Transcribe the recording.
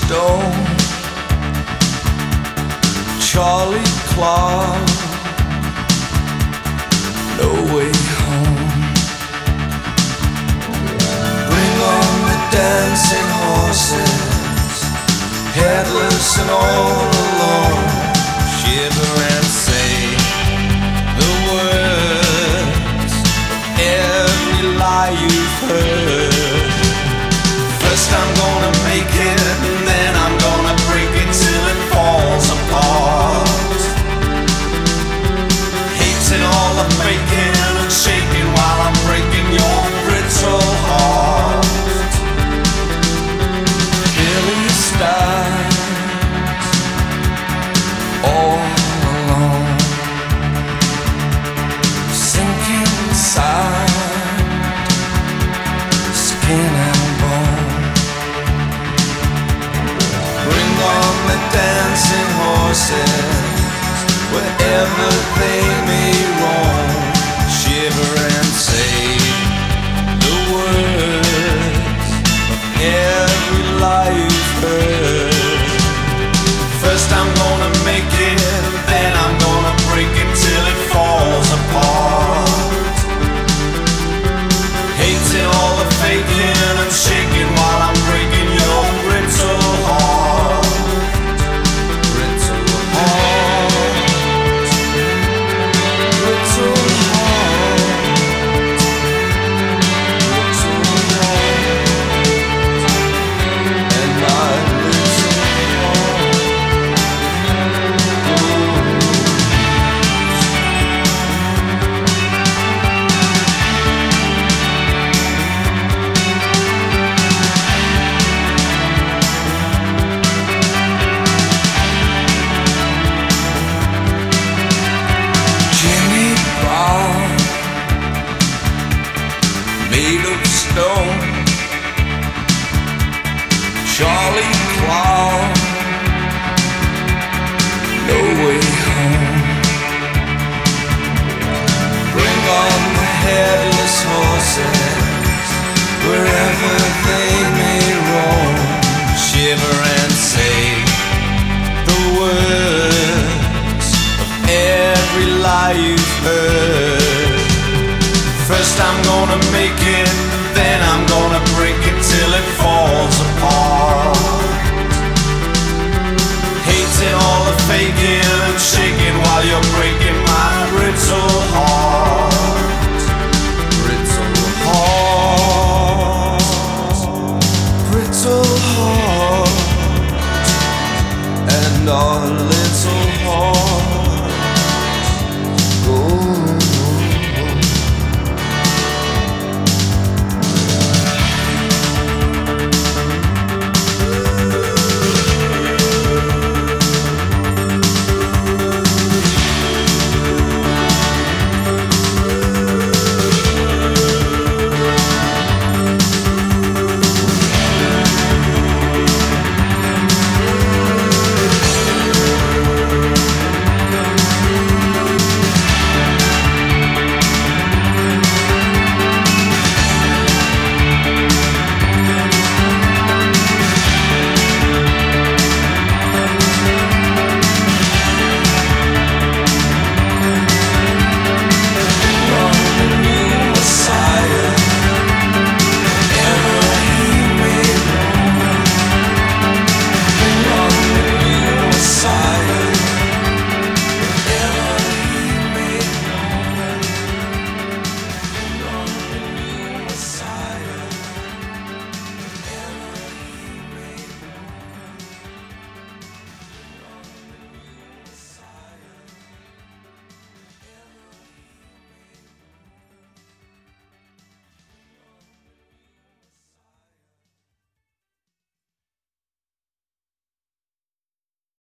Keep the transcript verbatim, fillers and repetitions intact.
Stone, Charlie Clark, No Way Home. Bring on the dancing horses, headless and all alone. Shiver and say the words of every lie you've heard. First I'm gonna make it, and then I'm gonna break it till it falls apart. Hating all the faking and shaking while I'm breaking your brittle heart. Billy Stars, all alone, sinking inside, skin and bone. Bring on the dancing horses, wherever they may roam. Shiver and say the words of every lie you've heard. First I'm gonna make it, then I'm gonna break it till it falls apart. Hating all the faking and shaking while I'm breaking your brittle heart. Brittle heart. Brittle heart. Brittle heart. And my little heart. Jimmy Brown, made of stone, Charlie Clark, No Way Home. Bring on the headless horses, wherever they may roam. Shiver and say the words of every lie you've heard. First I'm gonna make it, then I'm gonna break it till it falls apart. Hating all the faking and shaking while you're breaking